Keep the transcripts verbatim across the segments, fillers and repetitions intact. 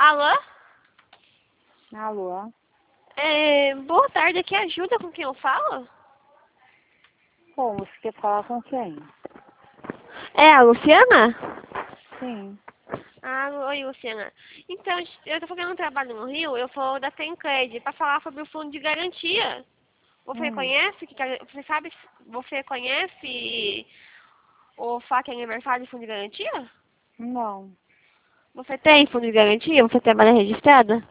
Alô? Alô? É, boa tarde, aqui é ajuda com quem eu falo? Bom, você quer falar com quem? É a Luciana? Sim. Ah, oi, Luciana. Então, eu tô fazendo um trabalho no Rio, eu sou da Tencred, para falar sobre o fundo de garantia. Você Hum, conhece, que, você sabe, você conhece o F A Q Aniversário de Fundo de Garantia? não. Você tem fundo de garantia? Você trabalha registrada?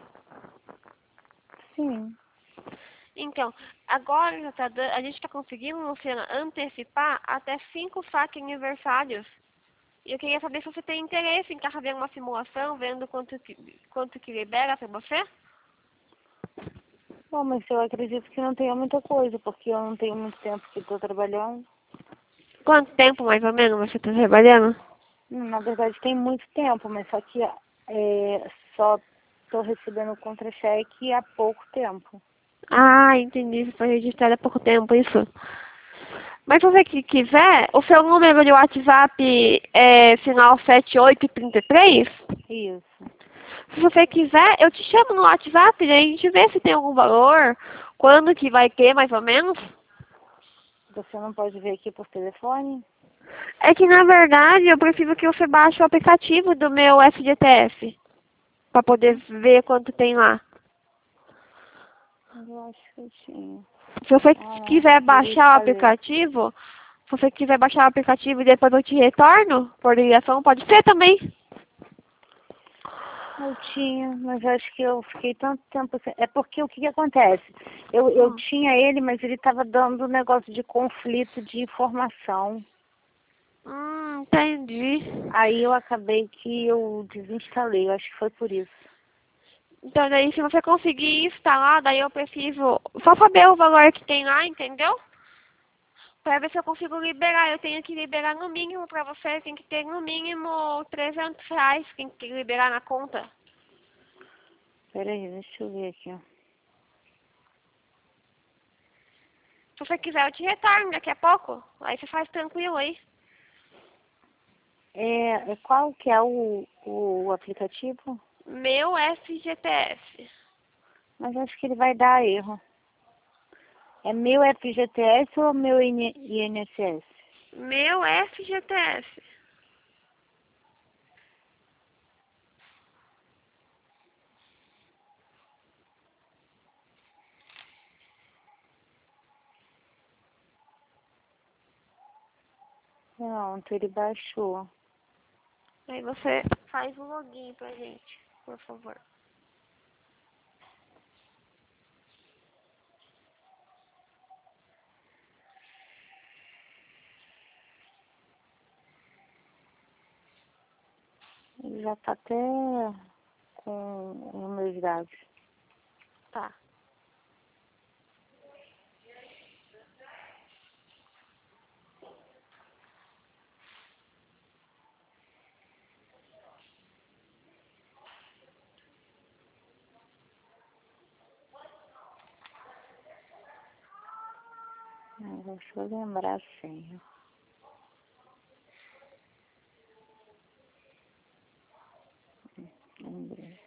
Sim. Então, agora já tá dan- a gente está conseguindo, Luciana, antecipar até cinco F A Q aniversários. E eu queria saber se você tem interesse em estar fazendo uma simulação, vendo quanto que, quanto que libera para você. Bom, mas eu acredito que não tenha muita coisa, porque eu não tenho muito tempo que estou trabalhando. Quanto tempo, mais ou menos, você está trabalhando? Hum, Na verdade, tem muito tempo, mas só que é, só estou recebendo o contra-cheque há pouco tempo. Ah, entendi. Você foi registrada há pouco tempo, isso. Mas se você que quiser, o seu número de WhatsApp é final sete oito três três? Isso. Se você quiser, eu te chamo no WhatsApp, daí a gente vê se tem algum valor, quando que vai ter, mais ou menos. Você não pode ver aqui por telefone? É que, na verdade, eu prefiro que você baixe o aplicativo do meu F G T S, para poder ver quanto tem lá. Eu acho que eu tinha. Se você Ah, não. quiser baixar o Desinstalei. aplicativo, se você quiser baixar o aplicativo e depois eu te retorno por ligação, pode ser também. Eu tinha, mas acho que eu fiquei tanto tempo sem... É porque o que que acontece? Eu, eu Hum, tinha ele, mas ele estava dando um negócio de conflito de informação. hum, entendi. Aí eu acabei que eu desinstalei, eu acho que foi por isso. Então daí se você conseguir instalar, daí eu preciso só saber o valor que tem lá, entendeu? Pra ver se eu consigo liberar. Eu tenho que liberar no mínimo pra você, tem que ter no mínimo trezentos reais, tem que liberar na conta. Pera aí, deixa eu ver aqui. Ó. Se você quiser eu te retorno daqui a pouco. Aí você faz tranquilo aí. É, é qual que é o, o aplicativo? Meu F G T S. Mas acho que ele vai dar erro. É meu F G T S ou meu I N S S? Meu F G T S. Pronto, ele baixou. Aí você faz o login pra gente, por favor. Ele já tá até com os meus dados. Tá. Ah, deixa eu lembrar a senha. Lembrei.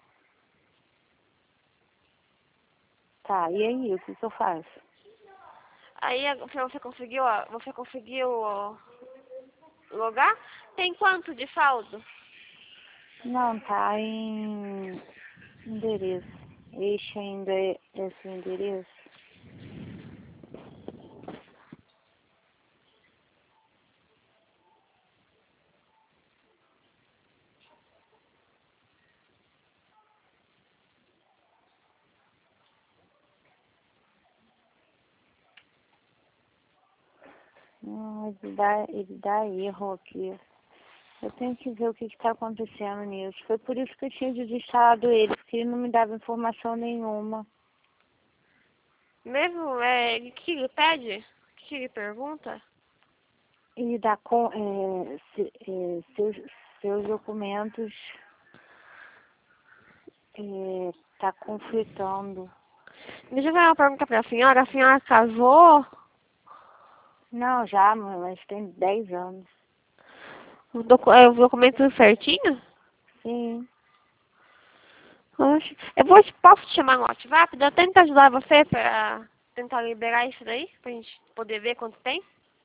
Tá, e aí, o que que eu faço? Aí a- você conseguiu, ó, você conseguiu ó, logar? Tem quanto de saldo? Não, tá em endereço. Este ainda é esse endereço? Não, ele dá, ele dá erro aqui. Eu tenho que ver o que está acontecendo nisso. Foi por isso que eu tinha desinstalado ele, porque ele não me dava informação nenhuma. Mesmo, é, o que ele pede? O que ele pergunta? Ele dá com, é, se- é, seus, seus documentos está conflitando. Deixa eu fazer uma pergunta pra senhora. A senhora casou? Não, já, mas tem dez anos. O, docu é, o documento certinho? Sim. Oxe, eu vou, posso te chamar no WhatsApp? Eu tento ajudar você pra tentar liberar isso daí, pra gente poder ver quanto tem.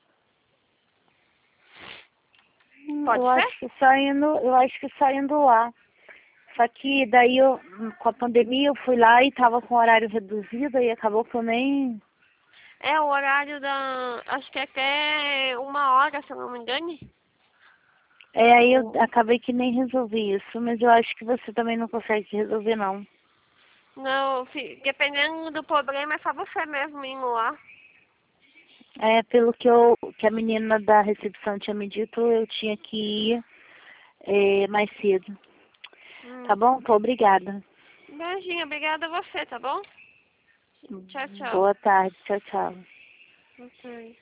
Pode Eu ser? acho que só indo, eu acho que só indo lá. Só que daí eu, com a pandemia, eu fui lá e tava com horário reduzido e acabou que eu nem... É o horário da... Acho que é até uma hora, se eu não me engano. É, aí eu O- acabei que nem resolvi isso, mas eu acho que você também não consegue resolver, não. Não, fi- dependendo do problema, é só você mesmo indo lá. É, pelo que eu, que a menina da recepção tinha me dito, eu tinha que ir é, mais cedo. Tá Hum. bom? Tô obrigada. Beijinho, obrigada a você, tá bom? Tchau, tchau. Boa tarde, tchau, tchau. Ok.